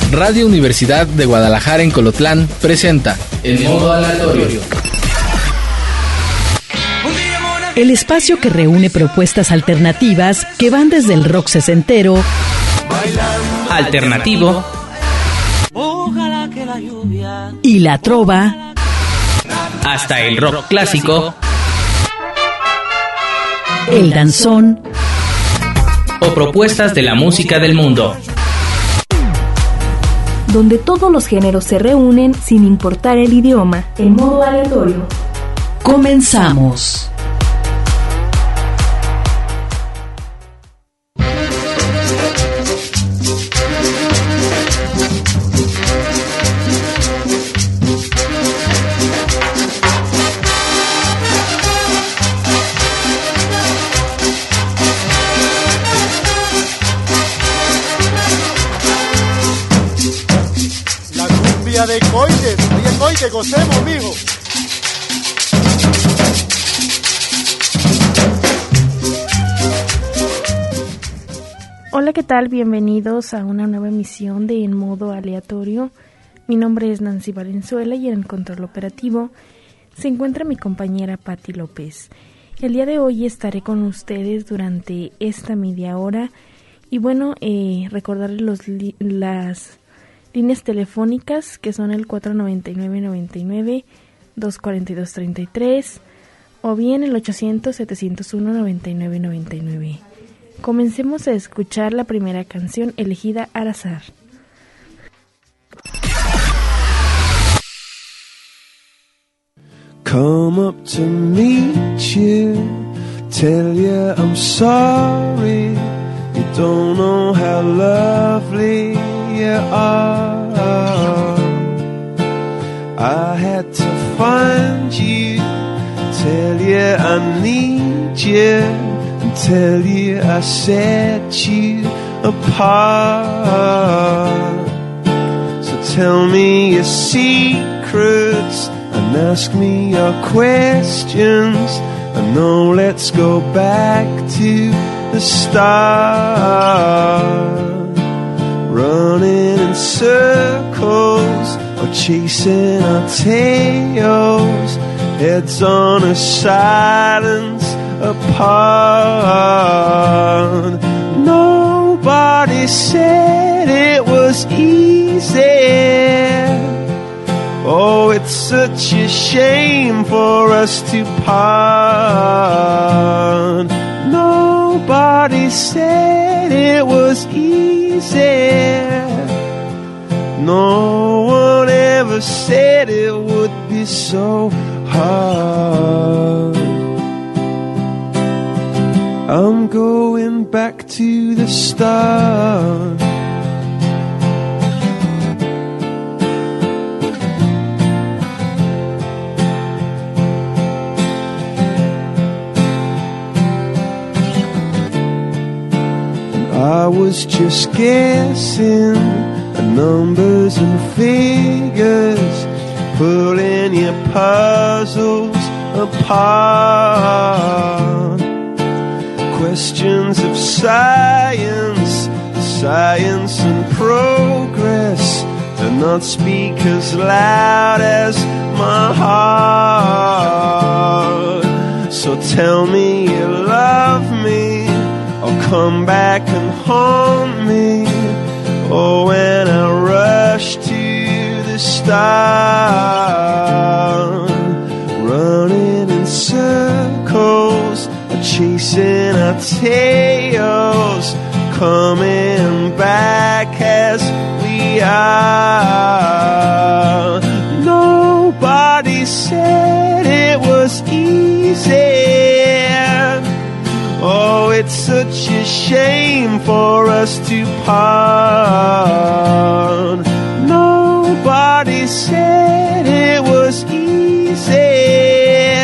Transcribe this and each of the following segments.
Radio Universidad de Guadalajara en Colotlán presenta El Modo Aleatorio. El espacio que reúne propuestas alternativas que van desde el rock sesentero, alternativo y la trova, hasta el rock clásico, el danzón o propuestas de la música del mundo. Donde todos los géneros se reúnen sin importar el idioma, en modo aleatorio. Comenzamos. De coite, oye coite, gocemos, mijo. Hola, ¿qué tal? Bienvenidos a una nueva emisión de En Modo Aleatorio. Mi nombre es Nancy Valenzuela y en el control operativo se encuentra mi compañera Patti López. El día de hoy estaré con ustedes durante esta media hora y bueno, recordarles las líneas telefónicas que son el 499-99, 242-33 o bien el 800-701-9999. Comencemos a escuchar la primera canción elegida al azar. Come up to meet you, tell you I'm sorry, you don't know how lovely you are. I had to find you, tell you I need you, and tell you I set you apart. So tell me your secrets and ask me your questions, and now let's go back to the start. Running in circles or chasing our tails, heads on a silence apart. Nobody said it was easy. Oh, it's such a shame for us to part. Nobody said it was easy. No one ever said it would be so hard. I'm going back to the start. I was just guessing the numbers and figures, pulling your puzzles apart. Questions of science, science and progress do not speak as loud as my heart. So tell me you love me, or come back and haunt me. Oh, when I rush to the start, running in circles, or chasing our tails, coming back as we are. Nobody said it was easy. Oh, it's such a shame for us to part. Nobody said it was easy.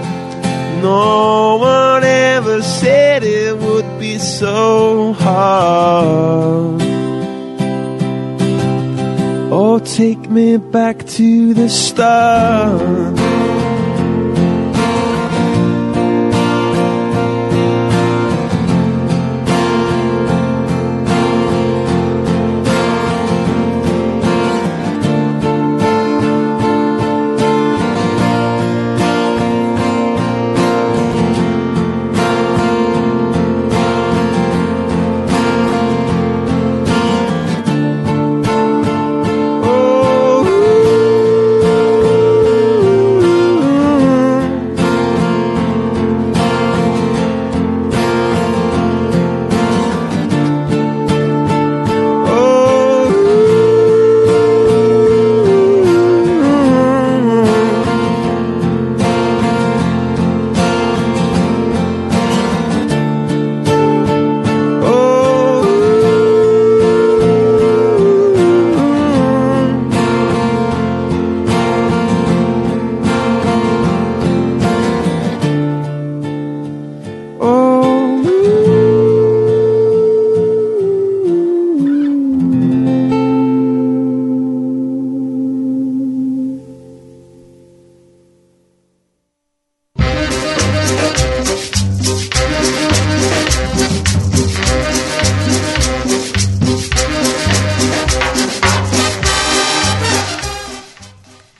No one ever said it would be so hard. Oh, take me back to the start.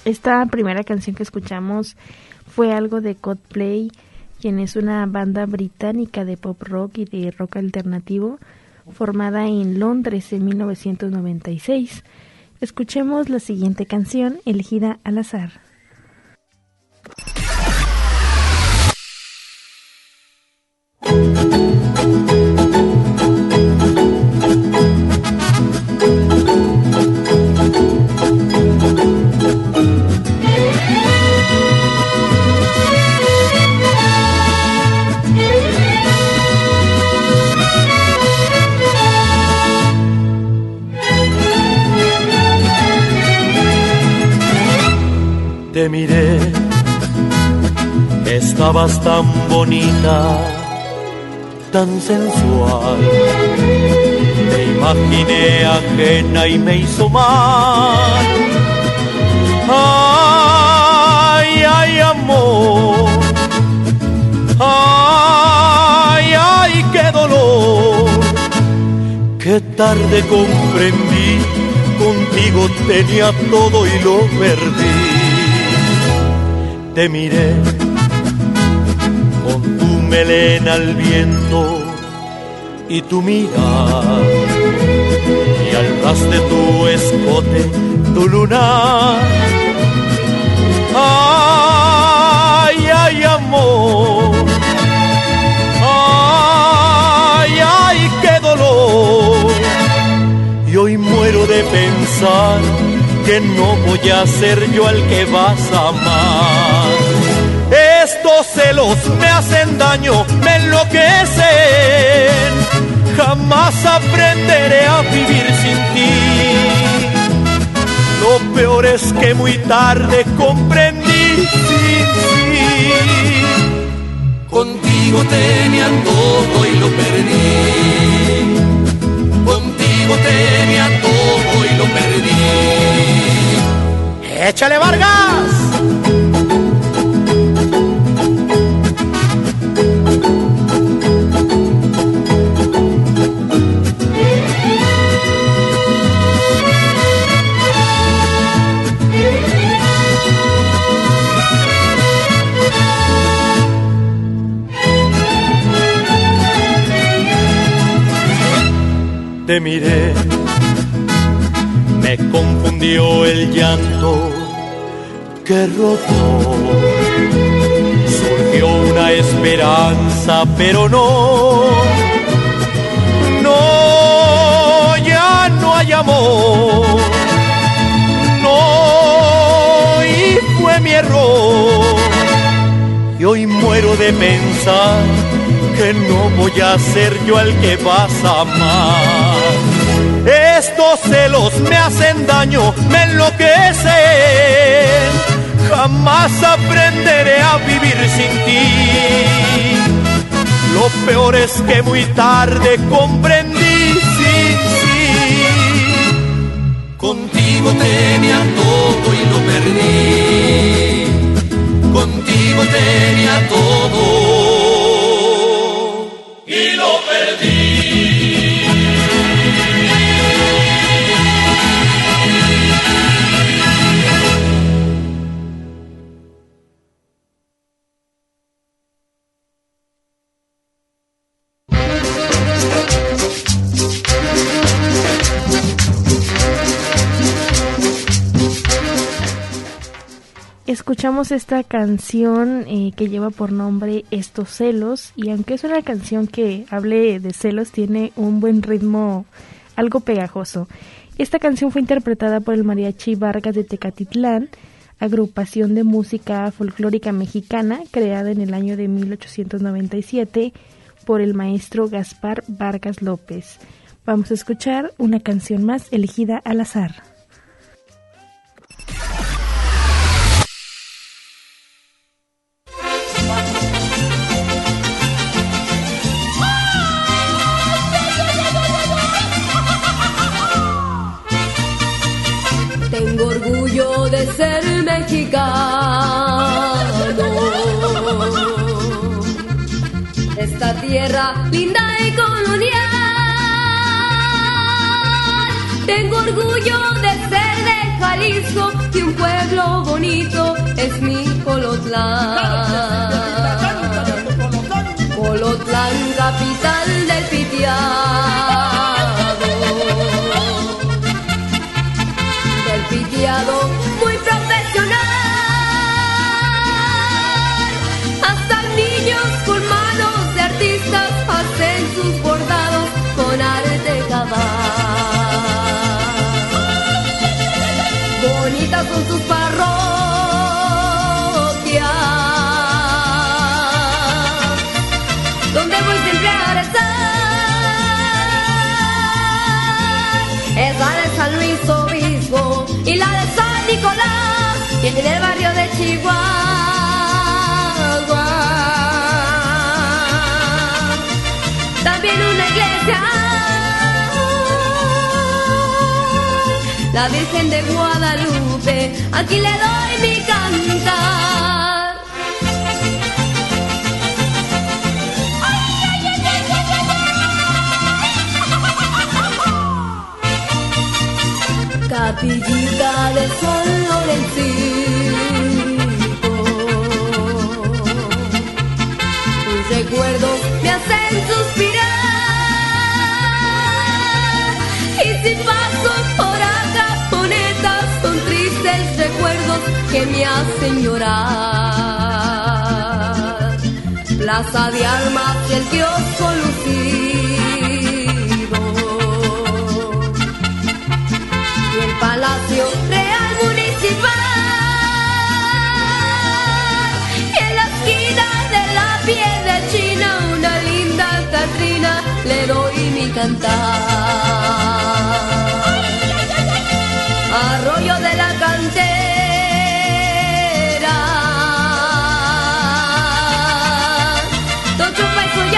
Esta primera canción que escuchamos fue algo de Coldplay, quien es una banda británica de pop rock y de rock alternativo, formada en Londres en 1996. Escuchemos la siguiente canción, elegida al azar. Te miré, estabas tan bonita, tan sensual. Te imaginé ajena y me hizo mal. Ay, ay, amor. Ay, ay, qué dolor. Qué tarde comprendí, contigo tenía todo y lo perdí. Te miré con tu melena al viento y tu mirar, y al ras de tu escote, tu lunar. Ay, ay, amor. Ay, ay, qué dolor. Y hoy muero de pensar que no voy a ser yo al que vas a amar. Estos celos me hacen daño, me enloquecen. Jamás aprenderé a vivir sin ti. Lo peor es que muy tarde comprendí, sí. Contigo tenía todo y lo perdí. Contigo tenía todo y lo perdí. ¡Échale, Vargas! Te miré, me confundió el llanto que rodó. Surgió una esperanza, pero no, ya no hay amor. No, y fue mi error. Y hoy muero de pensar que no voy a ser yo al que vas a amar. Estos celos me hacen daño, me enloquecen. Jamás aprenderé a vivir sin ti. Lo peor es que muy tarde comprendí, sí. Contigo tenía todo y lo perdí. Contigo tenía todo y lo perdí. Escuchamos esta canción que lleva por nombre Estos celos, y aunque es una canción que hable de celos, tiene un buen ritmo algo pegajoso. Esta canción fue interpretada por el Mariachi Vargas de Tecatitlán, agrupación de música folclórica mexicana creada en el año de 1897 por el maestro Gaspar Vargas López. Vamos a escuchar una canción más elegida al azar. Tengo orgullo de ser mexicano, esta tierra linda y colonial. Tengo orgullo de ser de Jalisco y un pueblo bonito es mi Colotlán. Colotlán, capital del Pitiado. Del Pitiado, muy profesional. Hasta niños con manos de artistas hacen sus bordados con arte cabal. Bonitas son sus parroquias, donde voy siempre a rezar. Es la de San Luis Obispo y la de San Nicolás, que en el barrio de Chihuahua. También una iglesia, la Virgen de Guadalupe, aquí le doy mi cantar. Capillita de San Lorencito, tus recuerdos me hacen suspirar. Y si paso por acá, bonetas, son tristes recuerdos que me hacen llorar. Plaza de Armas y el kiosco lucido, y el Palacio Real Municipal, y en la esquina de la Piedra China una linda Catrina le doy mi cantar. Arroyo de la Cantera, Tocho Paiso y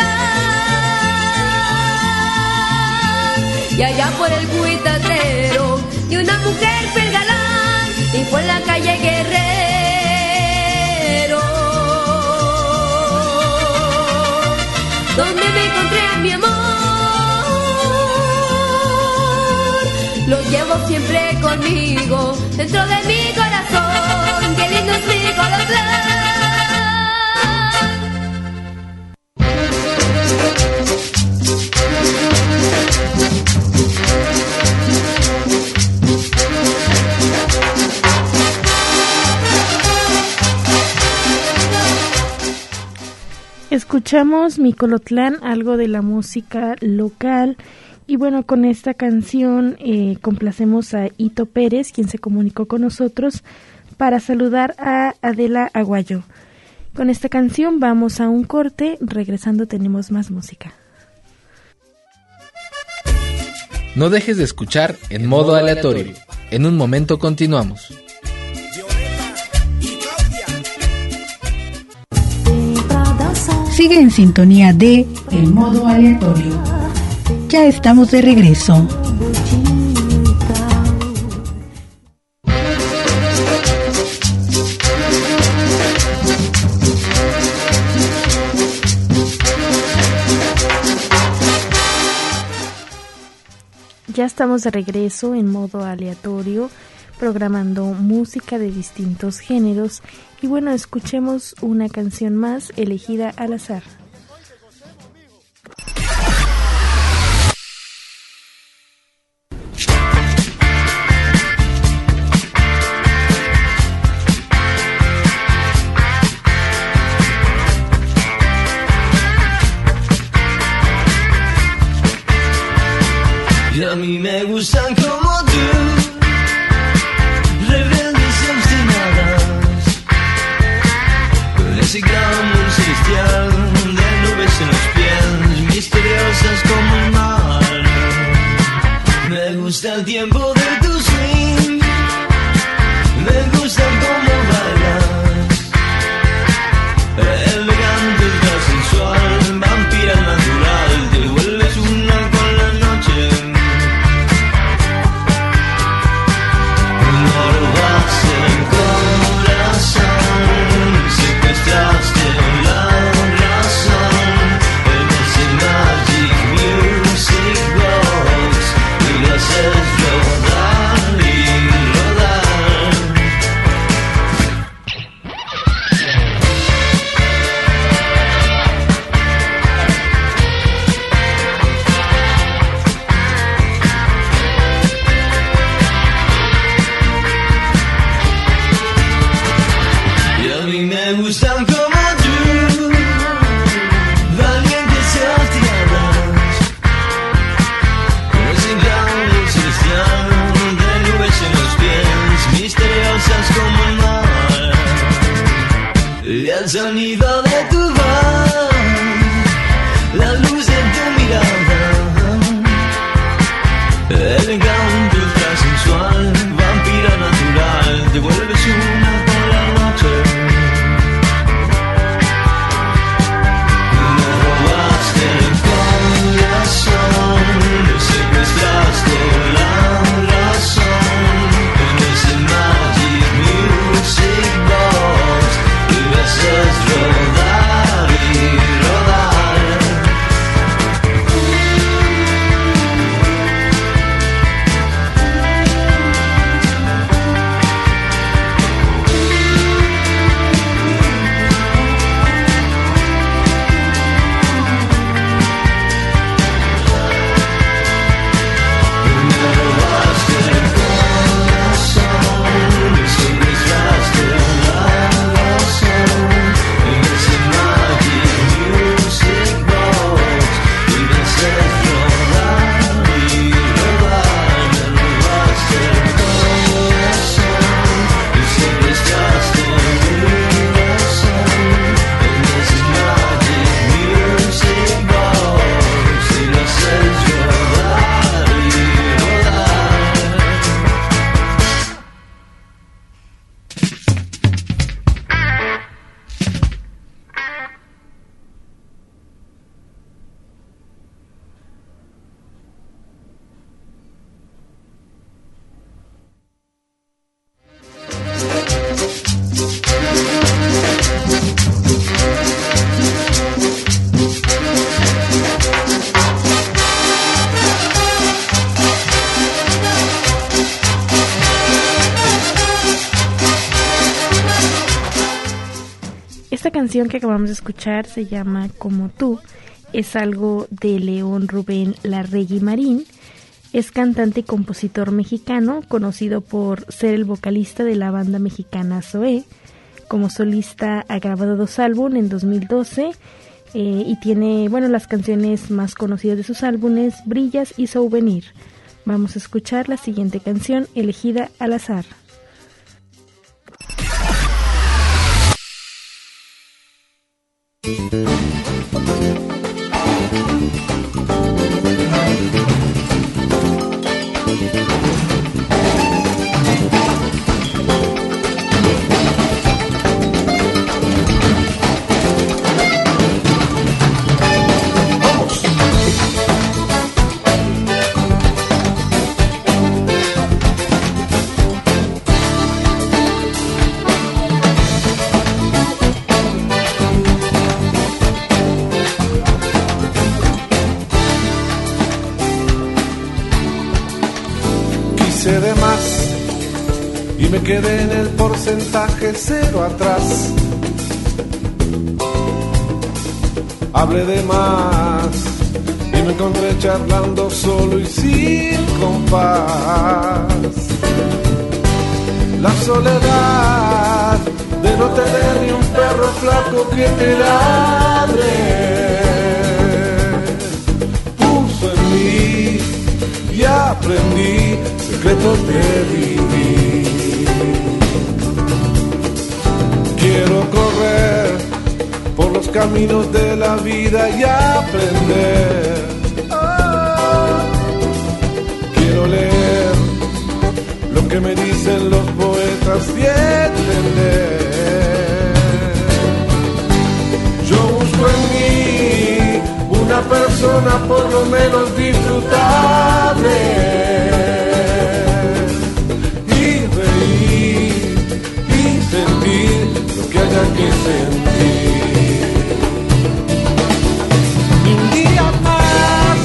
Atitán, y allá por el Cuitatero, y una mujer fue el galán, y fue en la calle Guerrero, donde me encontré a mi amor. Lo llevo siempre conmigo, dentro de mi corazón. Qué lindo es mi Colotlán. Escuchamos Mi Colotlán, algo de la música local. Y bueno, con esta canción complacemos a Ito Pérez, quien se comunicó con nosotros para saludar a Adela Aguayo. Con esta canción vamos a un corte, regresando tenemos más música. No dejes de escuchar En Modo Aleatorio. En un momento continuamos. Sigue en sintonía de El Modo Aleatorio. Ya estamos de regreso. Ya estamos de regreso en Modo Aleatorio, programando música de distintos géneros. Y bueno, escuchemos una canción más elegida al azar. Y a mí me gustan como tú, rebeldes y obstinadas, con ese glamour celestial de nubes en los pies, misteriosas como el mar. Me gusta el tiempo de tu swing, me gusta cómo bailas, elegante, sensual, vampira natural, te vuelves una con la noche. Music box, y lo haces rodar y gustan como tú, valientes y altianas, con ese cambio celestial de nubes en los pies, misteriosas como el mar, y el sonido de tu voz, la luz de tu mirada, el encanto ultrasensual, vampira natural, te vuelves una por la noche. Me robaste el corazón, me secuestraste la razón, con ese Magic Music Box, y me haces rodar y rodar. Esta canción que acabamos de escuchar se llama Como tú, es algo de León Rubén Larregui Marín, es cantante y compositor mexicano, conocido por ser el vocalista de la banda mexicana Zoé. Como solista ha grabado 2 álbumes en 2012 y tiene, las canciones más conocidas de sus álbumes, Brillas y Souvenir. Vamos a escuchar la siguiente canción, elegida al azar. De más y me quedé en el porcentaje 0 atrás. Hablé de más y me encontré charlando solo y sin compás. La soledad de no tener ni un perro flaco que te ladre puso en mí y aprendí secretos de vivir. Quiero correr por los caminos de la vida y aprender. Quiero leer lo que me dicen los poetas y entender. Yo busco en mí una persona por lo menos disfrutable. Sentir lo que haya que sentir. Y un día más,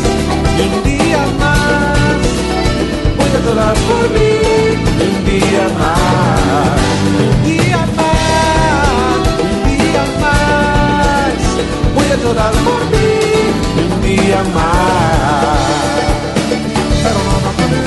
voy a llorar por mí. Y un día más, voy a llorar por mí. Y un día más, pero no me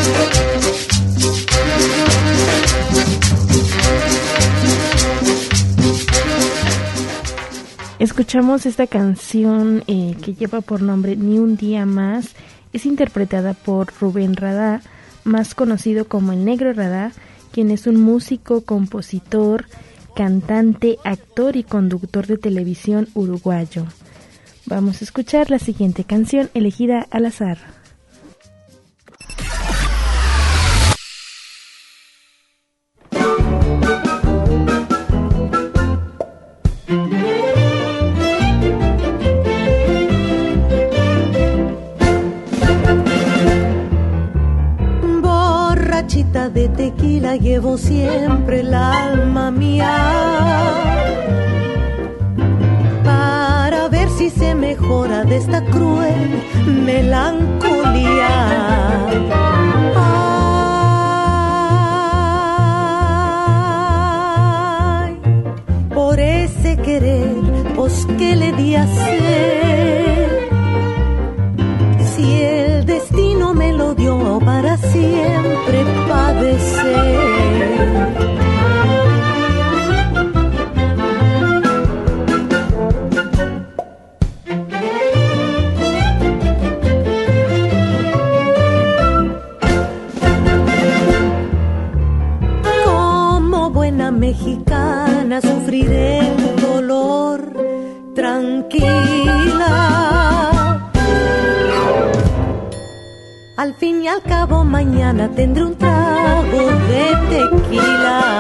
Escuchamos esta canción que lleva por nombre Ni un día más. Es interpretada por Rubén Rada, más conocido como el Negro Rada, quien es un músico, compositor, cantante, actor y conductor de televisión uruguayo. Vamos a escuchar la siguiente canción elegida al azar. De tequila llevo siempre el alma mía para ver si se mejora de esta cruel melancolía. Ay, por ese querer, pues qué le di a hacer, si el destino me lo dio para siempre padecer. Como buena mexicana sufriré el dolor tranquila. Al fin y al cabo mañana tendré un trago de tequila.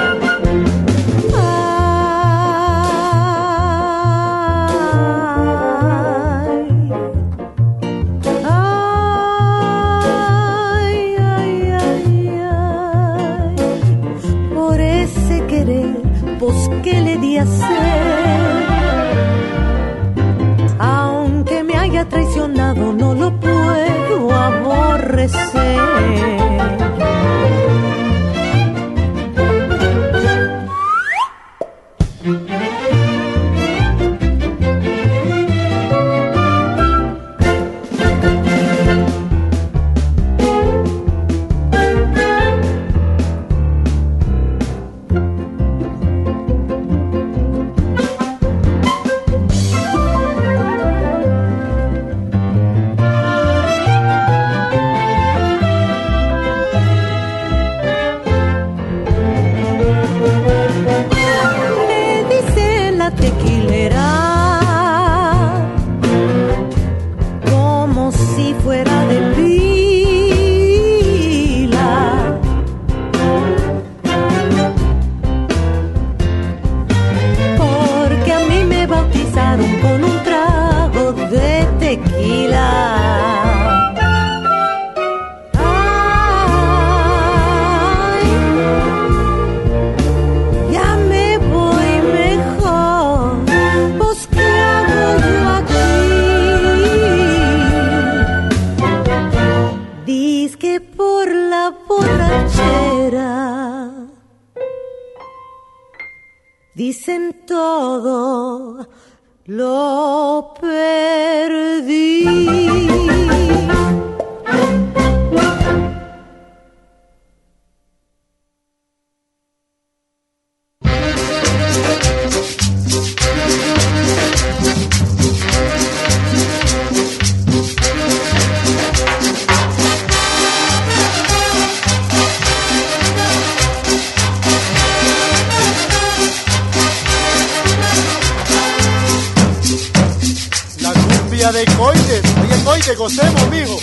Ay, ay, ay, ay, por ese querer, pues qué le di a hacer. Aunque me haya traicionado, no lo puedo aborrecer. Dicen todo lo perdí. De coite, oye coite, gocemos, mijo.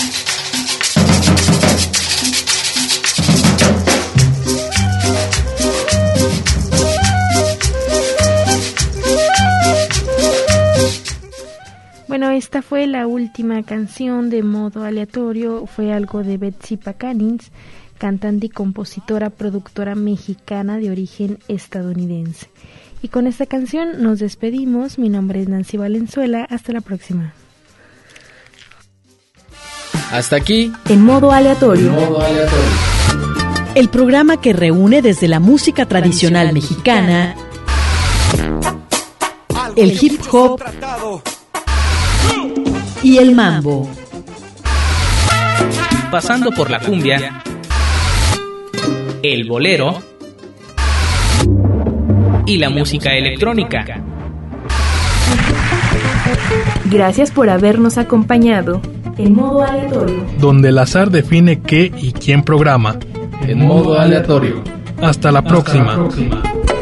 Bueno, esta fue la última canción de Modo Aleatorio, fue algo de Betsy Pacanins, cantante y compositora, productora mexicana de origen estadounidense. Y con esta canción nos despedimos. Mi nombre es Nancy Valenzuela. Hasta la próxima. Hasta aquí. En Modo Aleatorio. El programa que reúne desde la música tradicional mexicana, el hip hop y el mambo. pasando por la cumbia, el bolero y la música electrónica. Gracias por habernos acompañado en modo aleatorio, donde el azar define qué y quién programa. En modo aleatorio. Hasta la próxima.